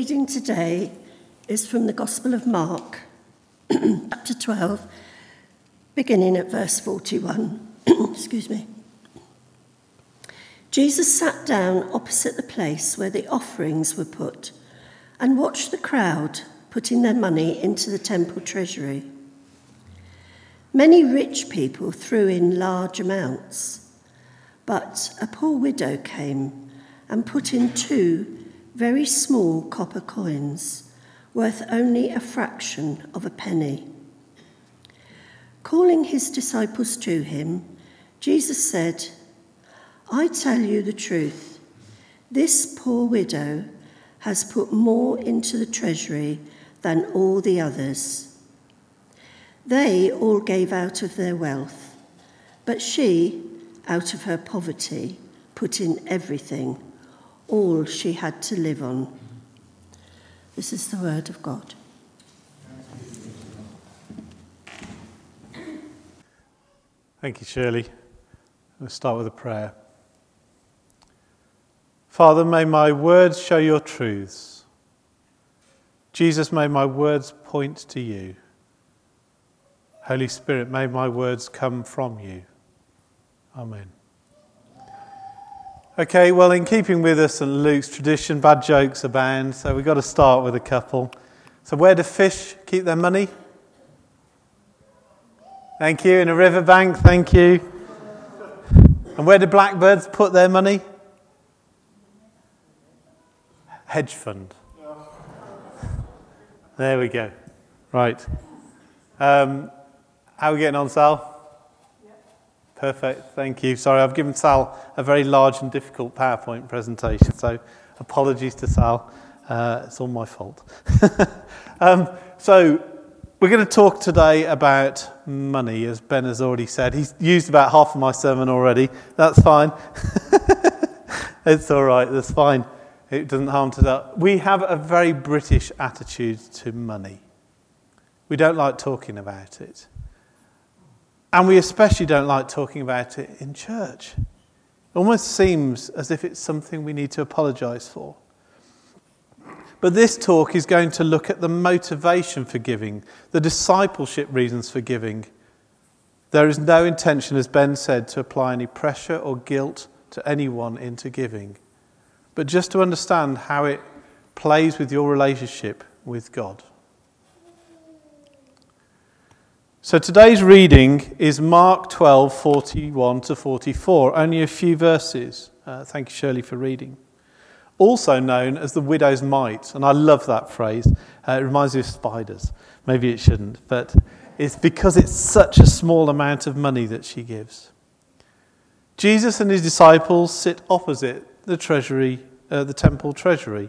reading today is from the Gospel of Mark, chapter 12, beginning at verse 41. Excuse me. Jesus sat down opposite the place where the offerings were put and watched the crowd putting their money into the temple treasury. Many rich people threw in large amounts, but a poor widow came and put in 2 very small copper coins, worth only a fraction of a penny. Calling his disciples to him, Jesus said, "I tell you the truth, this poor widow has put more into the treasury than all the others. They all gave out of their wealth, but she, out of her poverty, put in everything, all she had to live on." This is the word of God. Thank you, Shirley. We'll start with a prayer. Father, may my words show your truths. Jesus, may my words point to you. Holy Spirit, may my words come from you. Amen. Okay, well, in keeping with us and Luke's tradition, bad jokes abound, so we've got to start with a couple. So where do fish keep their money? Thank you. In a riverbank, thank you. And where do blackbirds put their money? Hedge fund. There we go. Right. How are we getting on, Sal? Perfect, thank you. Sorry, I've given Sal a very large and difficult PowerPoint presentation, so apologies to Sal. It's all my fault. So we're going to talk today about money, as Ben has already said. He's used about half of my sermon already. That's fine. It's all right, that's fine. It doesn't harm to that. We have a very British attitude to money. We don't like talking about it. And we especially don't like talking about it in church. It almost seems as if it's something we need to apologise for. But this talk is going to look at the motivation for giving, the discipleship reasons for giving. There is no intention, as Ben said, to apply any pressure or guilt to anyone into giving, but just to understand how it plays with your relationship with God. So today's reading is Mark 12, 41 to 44, only a few verses. Thank you, Shirley, for reading. Also known as the widow's mite, and I love that phrase. It reminds me of spiders. Maybe it shouldn't, but it's because it's such a small amount of money that she gives. Jesus and his disciples sit opposite the temple treasury.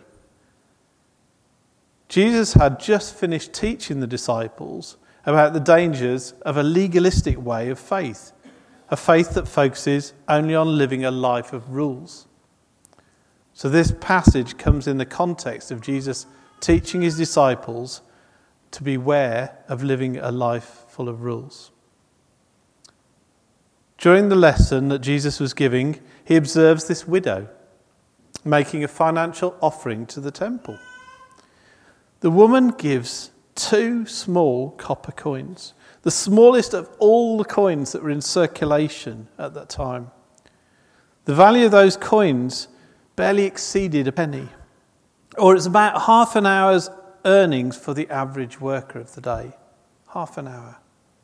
Jesus had just finished teaching the disciples about the dangers of a legalistic way of faith, a faith that focuses only on living a life of rules. So this passage comes in the context of Jesus teaching his disciples to beware of living a life full of rules. During the lesson that Jesus was giving, he observes this widow making a financial offering to the temple. The woman gives 2 small copper coins, the smallest of all the coins that were in circulation at that time. The value of those coins barely exceeded a penny, or it's about half an hour's earnings for the average worker of the day. Half an hour.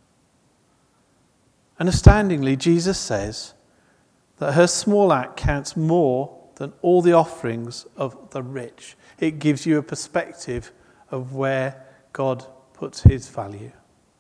And astoundingly, Jesus says that her small act counts more than all the offerings of the rich. It gives you a perspective of where God puts his value.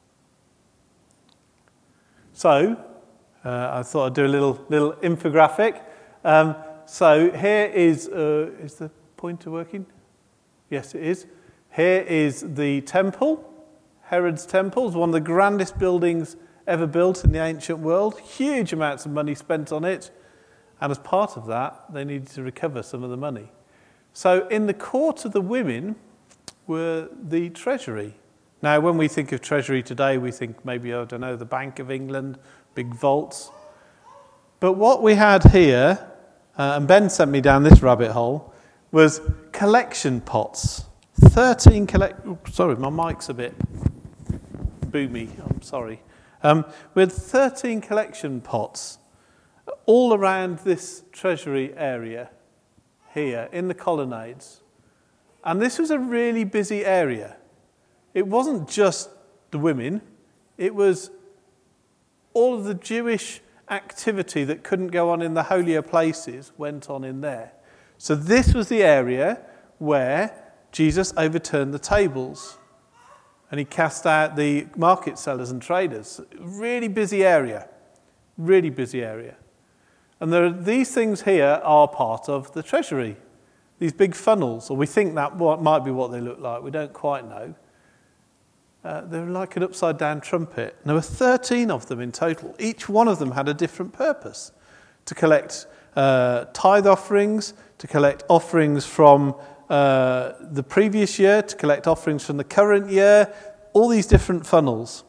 So, I thought I'd do a little infographic. So here is the pointer working? Yes, it is. Here is the temple, Herod's temple. It's one of the grandest buildings ever built in the ancient world. Huge amounts of money spent on it. And as part of that, they needed to recover some of the money. So in the court of the women were the treasury. Now, when we think of treasury today, we think maybe, I don't know, the Bank of England, big vaults. But what we had here, and Ben sent me down this rabbit hole, was collection pots. 13 sorry, my mic's a bit boomy. I'm sorry. We had 13 collection pots all around this treasury area here in the colonnades. And this was a really busy area. It wasn't just the women. It was all of the Jewish activity that couldn't go on in the holier places went on in there. So this was the area where Jesus overturned the tables and he cast out the market sellers and traders. Really busy area. Really busy area. And these things here are part of the treasury. These big funnels, or we think that might be what they look like. We don't quite know. They're like an upside-down trumpet. And there were 13 of them in total. Each one of them had a different purpose. To collect tithe offerings, to collect offerings from the previous year, to collect offerings from the current year, all these different funnels.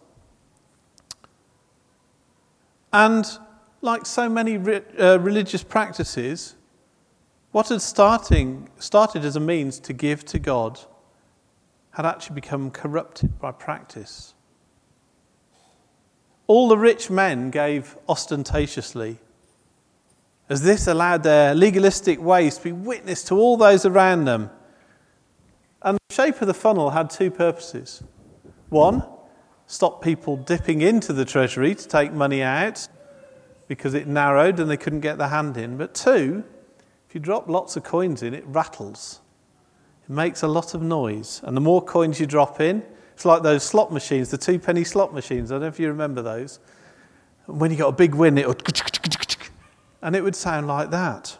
And like so many religious practices, what had started as a means to give to God had actually become corrupted by practice. All the rich men gave ostentatiously, as this allowed their legalistic ways to be witness to all those around them. And the shape of the funnel had two purposes. One, stop people dipping into the treasury to take money out because it narrowed and they couldn't get their hand in. But two, if you drop lots of coins in, it rattles. It makes a lot of noise. And the more coins you drop in, it's like those slot machines, the 2-penny slot machines. I don't know if you remember those. And when you got a big win, it would... And it would sound like that.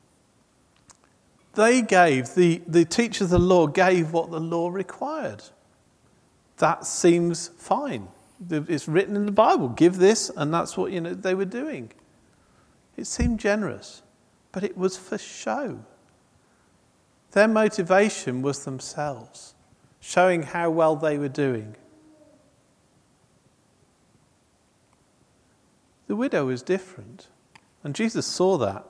They gave, the teachers of the law gave what the law required. That seems fine. It's written in the Bible, give this, and that's what they were doing. It seemed generous, but it was for show. Their motivation was themselves, showing how well they were doing. The widow was different, and Jesus saw that.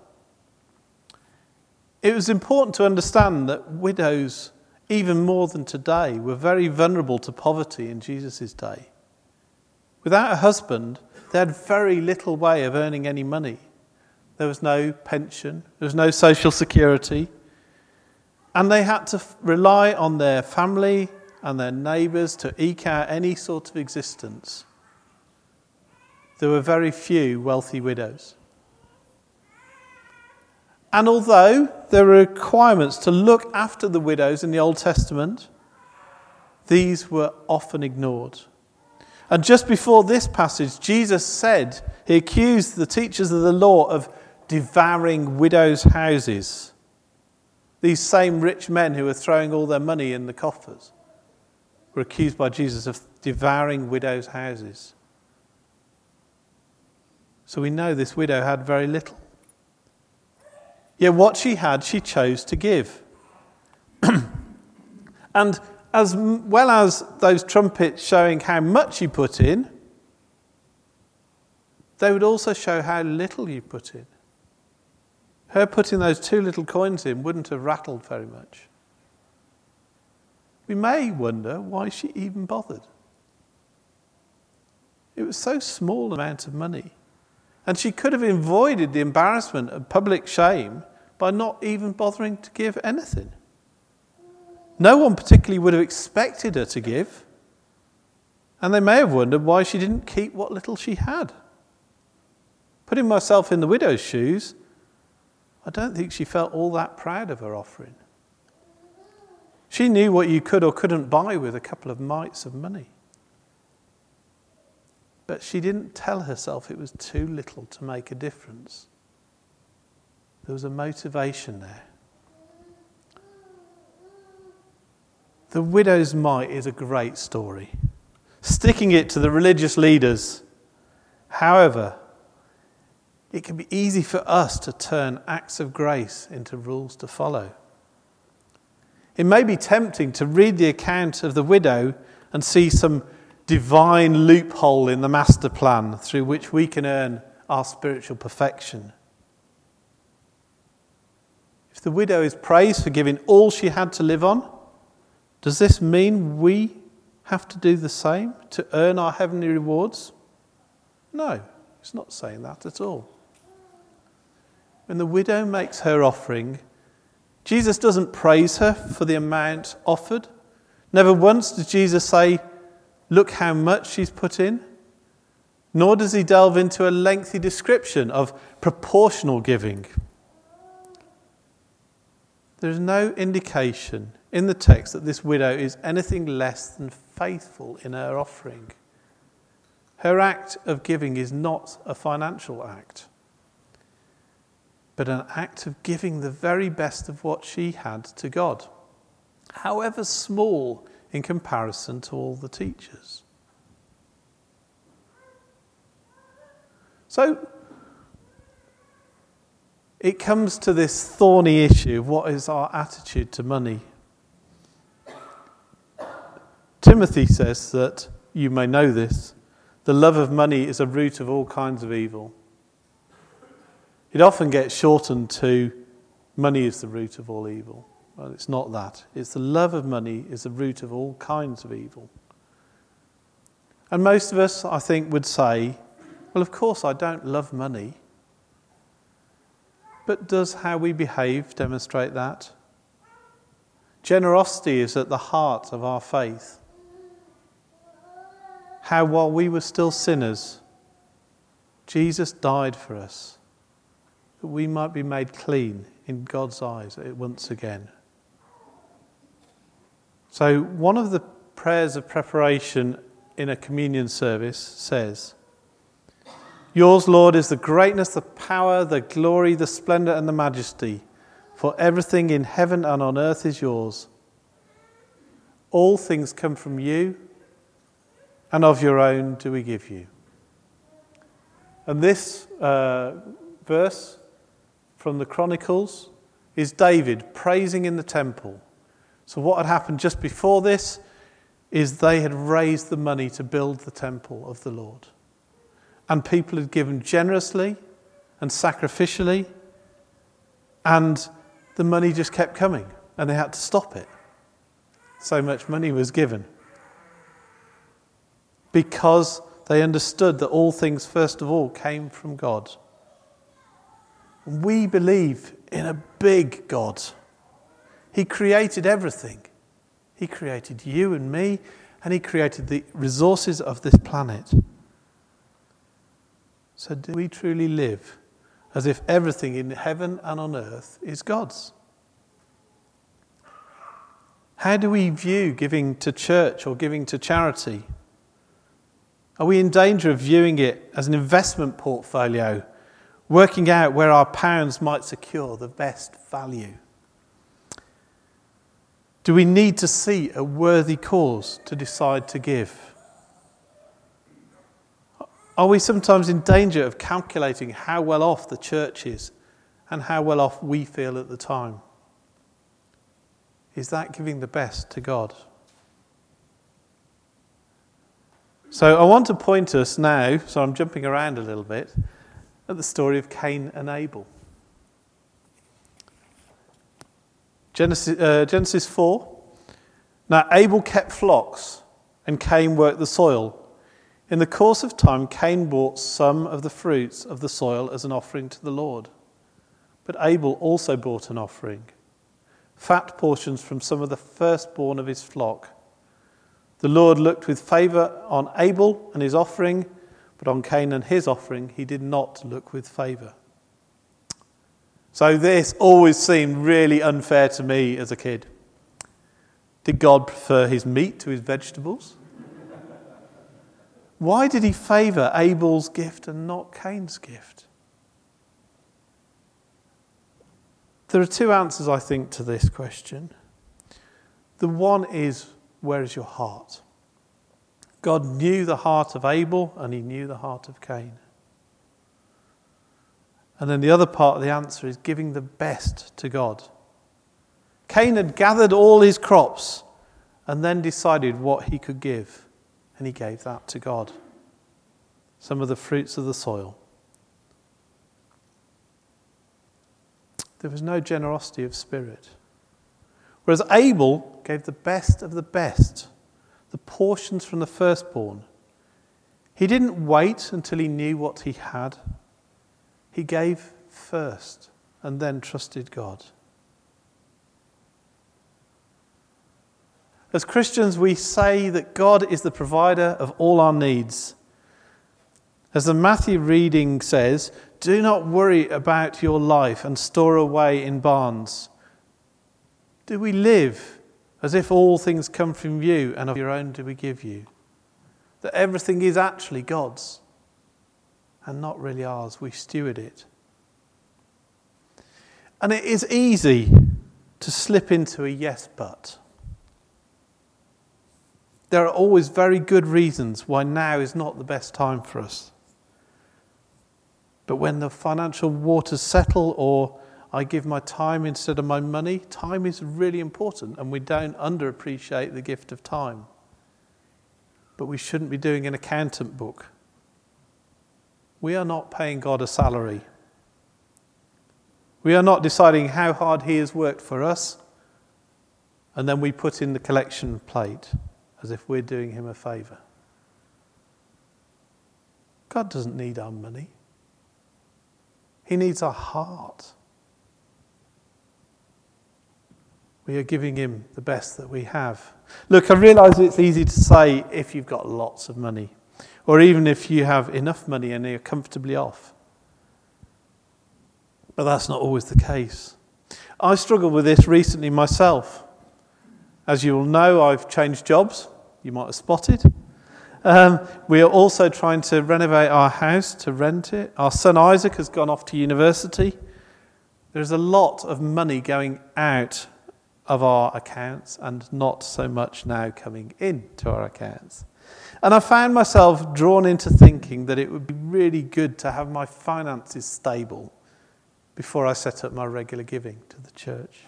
It was important to understand that widows, even more than today, were very vulnerable to poverty in Jesus' day. Without a husband, they had very little way of earning any money. There was no pension, there was no social security, and they had to rely on their family and their neighbours to eke out any sort of existence. There were very few wealthy widows. And although there were requirements to look after the widows in the Old Testament, these were often ignored. And just before this passage, Jesus said, he accused the teachers of the law of devouring widows' houses. These same rich men who were throwing all their money in the coffers were accused by Jesus of devouring widows' houses. So we know this widow had very little. Yet what she had, she chose to give. And as well as those trumpets showing how much you put in, they would also show how little you put in. Her putting those 2 little coins in wouldn't have rattled very much. We may wonder why she even bothered. It was so small an amount of money. And she could have avoided the embarrassment of public shame by not even bothering to give anything. No one particularly would have expected her to give. And they may have wondered why she didn't keep what little she had. Putting myself in the widow's shoes, I don't think she felt all that proud of her offering. She knew what you could or couldn't buy with a couple of mites of money. But she didn't tell herself it was too little to make a difference. There was a motivation there. The widow's mite is a great story, sticking it to the religious leaders. However, it can be easy for us to turn acts of grace into rules to follow. It may be tempting to read the account of the widow and see some divine loophole in the master plan through which we can earn our spiritual perfection. If If the widow is praised for giving all she had to live on, does this mean we have to do the same to earn our heavenly rewards? No, it's not saying that at all. When the widow makes her offering, Jesus doesn't praise her for the amount offered. Never once does Jesus say, look how much she's put in. Nor does he delve into a lengthy description of proportional giving. There is no indication in the text that this widow is anything less than faithful in her offering. Her act of giving is not a financial act, but an act of giving the very best of what she had to God, however small in comparison to all the teachers. So, it comes to this thorny issue of what is our attitude to money. Timothy says that, you may know this, the love of money is a root of all kinds of evil. It often gets shortened to, money is the root of all evil. Well, it's not that. It's the love of money is the root of all kinds of evil. And most of us, I think, would say, well, of course I don't love money. But does how we behave demonstrate that? Generosity is at the heart of our faith. How while we were still sinners, Jesus died for us, that we might be made clean in God's eyes once again. So one of the prayers of preparation in a communion service says, yours, Lord, is the greatness, the power, the glory, the splendour and the majesty, for everything in heaven and on earth is yours. All things come from you, and of your own do we give you. And this verse from the Chronicles is David praising in the temple. So what had happened just before this is they had raised the money to build the temple of the Lord. And people had given generously and sacrificially, and the money just kept coming, and they had to stop it. So much money was given. Because they understood that all things, first of all, came from God. We believe in a big God. He created everything. He created you and me, and he created the resources of this planet. So do we truly live as if everything in heaven and on earth is God's? How do we view giving to church or giving to charity? Are we in danger of viewing it as an investment portfolio, working out where our pounds might secure the best value? Do we need to see a worthy cause to decide to give? Are we sometimes in danger of calculating how well off the church is and how well off we feel at the time? Is that giving the best to God? So I want to point us now, so I'm jumping around a little bit, at the story of Cain and Abel. Genesis 4. Now Abel kept flocks, and Cain worked the soil. In the course of time, Cain brought some of the fruits of the soil as an offering to the Lord. But Abel also brought an offering, fat portions from some of the firstborn of his flock. The Lord looked with favour on Abel and his offering, but on Cain and his offering he did not look with favour. So this always seemed really unfair to me as a kid. Did God prefer his meat to his vegetables? Why did he favour Abel's gift and not Cain's gift? There are two answers, I think, to this question. The one is, where is your heart? God knew the heart of Abel and he knew the heart of Cain. And then the other part of the answer is giving the best to God. Cain had gathered all his crops and then decided what he could give. And he gave that to God. Some of the fruits of the soil. There was no generosity of spirit. Whereas Abel gave the best of the best, the portions from the firstborn. He didn't wait until he knew what he had. He gave first and then trusted God. As Christians, we say that God is the provider of all our needs. As the Matthew reading says, do not worry about your life and store away in barns. Do we live as if all things come from you and of your own do we give you? That everything is actually God's and not really ours. We steward it. And it is easy to slip into a yes but. There are always very good reasons why now is not the best time for us. But when the financial waters settle, or I give my time instead of my money, time is really important, and we don't underappreciate the gift of time. But we shouldn't be doing an accountant book. We are not paying God a salary. We are not deciding how hard he has worked for us, and then we put in the collection plate as if we're doing him a favour. God doesn't need our money. He needs our heart. We are giving him the best that we have. Look, I realise it's easy to say if you've got lots of money, or even if you have enough money and you're comfortably off. But that's not always the case. I struggled with this recently myself. As you will know, I've changed jobs. You might have spotted. We are also trying to renovate our house, to rent it. Our son Isaac has gone off to university. There's a lot of money going out of our accounts and not so much now coming into our accounts. And I found myself drawn into thinking that it would be really good to have my finances stable before I set up my regular giving to the church.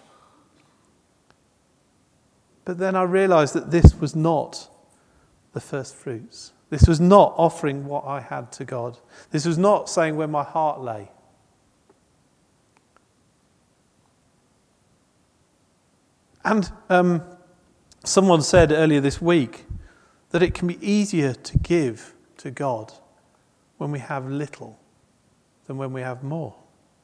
But then I realised that this was not the first fruits. This was not offering what I had to God. This was not saying where my heart lay. And someone said earlier this week that it can be easier to give to God when we have little than when we have more.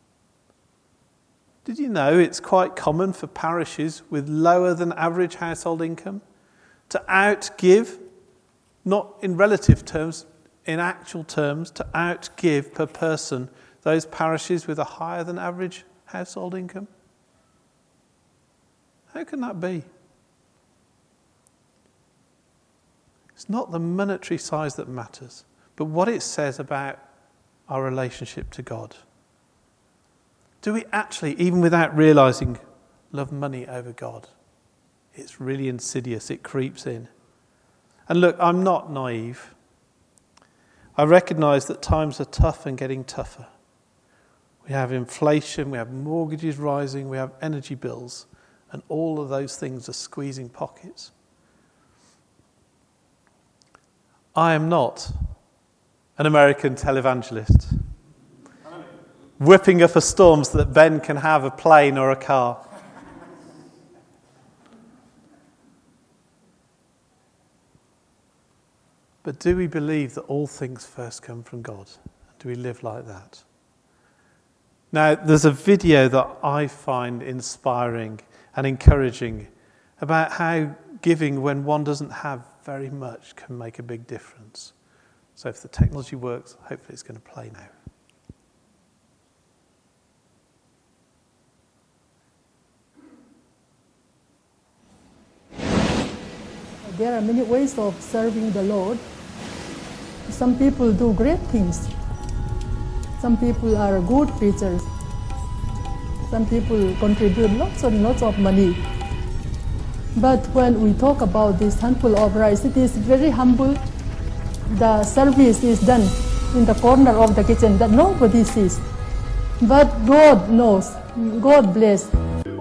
Did you know it's quite common for parishes with lower than average household income to outgive, not in relative terms, in actual terms, to outgive per person those parishes with a higher than average household income? How can that be? It's not the monetary size that matters, but what it says about our relationship to God. Do we actually, even without realising, love money over God? It's really insidious. It creeps in. And look, I'm not naive. I recognise that times are tough and getting tougher. We have inflation, we have mortgages rising, we have energy bills, and all of those things are squeezing pockets. I am not an American televangelist, whipping up a storm so that Ben can have a plane or a car. But do we believe that all things first come from God? Do we live like that? Now, there's a video that I find inspiring and encouraging about how giving when one doesn't have very much can make a big difference. So if the technology works, hopefully it's going to play now. There are many ways of serving the Lord. Some people do great things. Some people are good preachers. Some people contribute lots and lots of money. But when we talk about this handful of rice, it is very humble. The service is done in the corner of the kitchen that nobody sees. But God knows. God bless.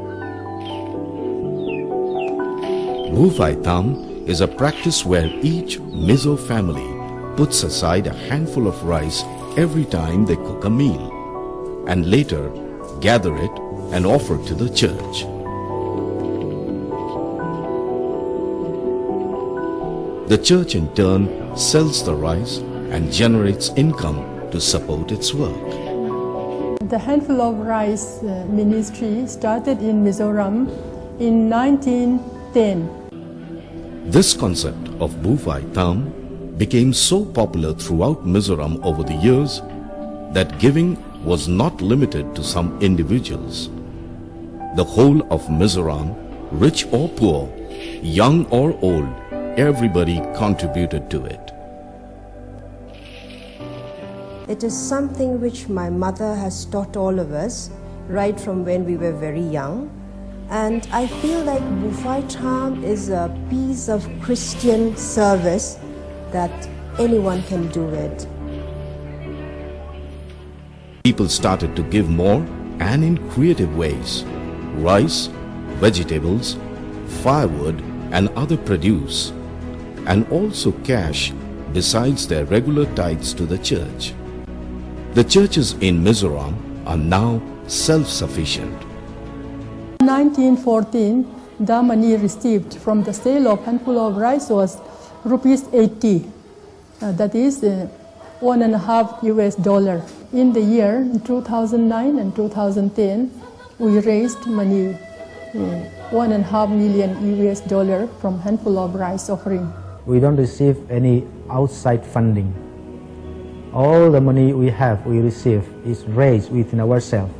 Mufai Tham is a practice where each Mizo family puts aside a handful of rice every time they cook a meal and later gather it and offered to the church. The church in turn sells the rice and generates income to support its work. The Handful of Rice ministry started in Mizoram in 1910. This concept of Bufai Tham became so popular throughout Mizoram over the years that giving was not limited to some individuals. The whole of Mizoram, rich or poor, young or old, everybody contributed to it. It is something which my mother has taught all of us right from when we were very young. And I feel like Bufai Tham is a piece of Christian service that anyone can do it. People started to give more and in creative ways. Rice, vegetables, firewood and other produce, and also cash besides their regular tithes to the church. The churches in Mizoram are now self-sufficient. In 1914, the money received from the sale of Handful of Rice was rupees 80. That is $1.5 US. In the year 2009 and 2010, we raised money, $1.5 million US from Handful of Rice offering. We don't receive any outside funding. All the money we receive is raised within ourselves.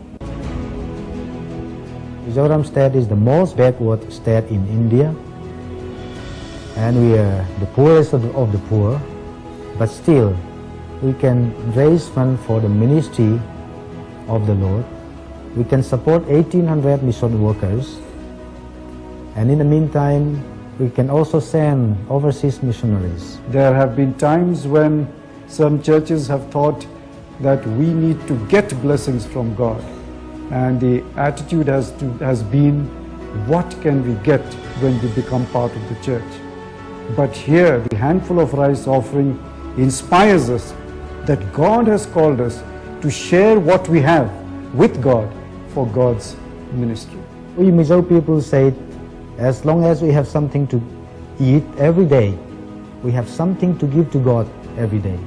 Mizoram state is the most backward state in India, and we are the poorest of the poor, but still we can raise funds for the ministry of the Lord. We can support 1,800 mission workers, and in the meantime we can also send overseas missionaries. There have been times when some churches have thought that we need to get blessings from God, and the attitude has been, what can we get when we become part of the church? But here the Handful of Rice offering inspires us that God has called us to share what we have with God for God's ministry. We Mizo people say, as long as we have something to eat every day, we have something to give to God every day.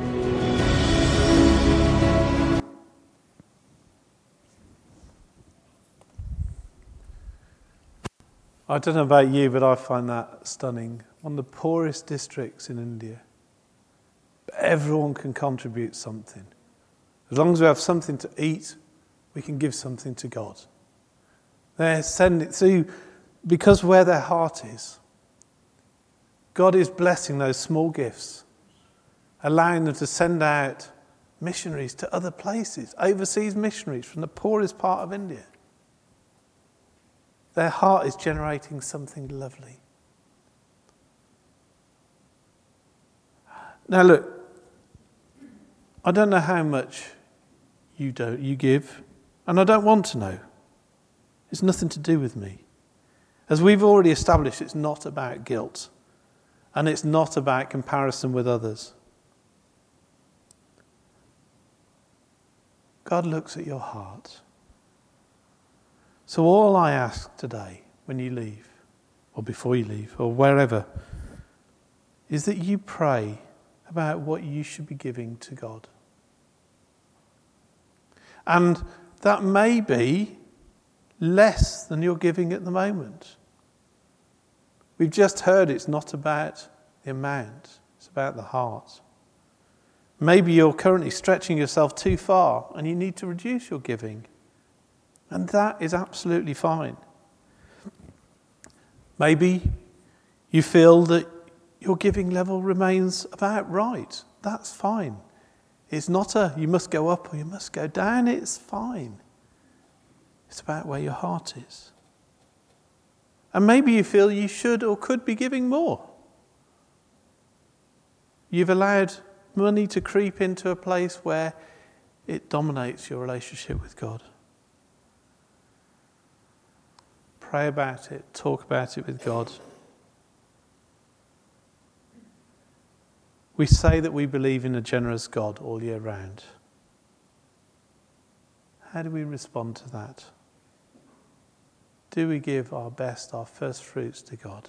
I don't know about you, but I find that stunning. One of the poorest districts in India. But everyone can contribute something. As long as we have something to eat, we can give something to God. They're sending through, because where their heart is, God is blessing those small gifts, allowing them to send out missionaries to other places, overseas missionaries from the poorest part of India. Their heart is generating something lovely. Now look, I don't know how much you give, and I don't want to know. It's nothing to do with me. As we've already established, it's not about guilt, and it's not about comparison with others. God looks at your heart. So all I ask today, when you leave, or before you leave, or wherever, is that you pray about what you should be giving to God. And that may be less than you're giving at the moment. We've just heard it's not about the amount, it's about the heart. Maybe you're currently stretching yourself too far and you need to reduce your giving. And that is absolutely fine. Maybe you feel that your giving level remains about right. That's fine. It's not you must go up or you must go down. It's fine. It's about where your heart is. And maybe you feel you should or could be giving more. You've allowed money to creep into a place where it dominates your relationship with God. Pray about it, talk about it with God. We say that we believe in a generous God all year round. How do we respond to that? Do we give our best, our first fruits to God?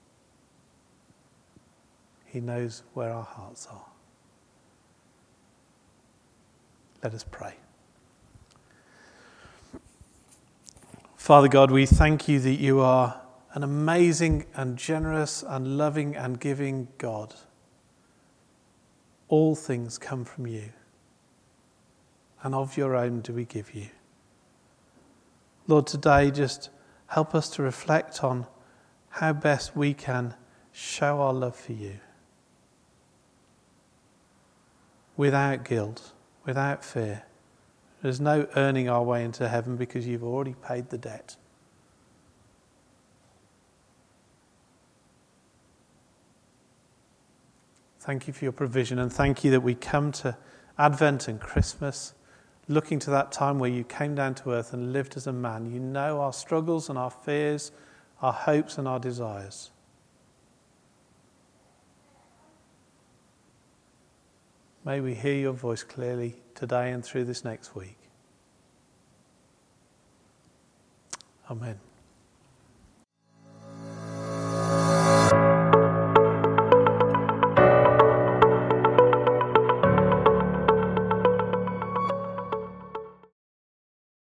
He knows where our hearts are. Let us pray. Father God, we thank you that you are an amazing and generous and loving and giving God. All things come from you, and of your own do we give you. Lord, today just help us to reflect on how best we can show our love for you without guilt, without fear. There's no earning our way into heaven because you've already paid the debt. Thank you for your provision, and thank you that we come to Advent and Christmas looking to that time where you came down to earth and lived as a man. You know our struggles and our fears, our hopes and our desires. May we hear your voice clearly today and through this next week. Amen.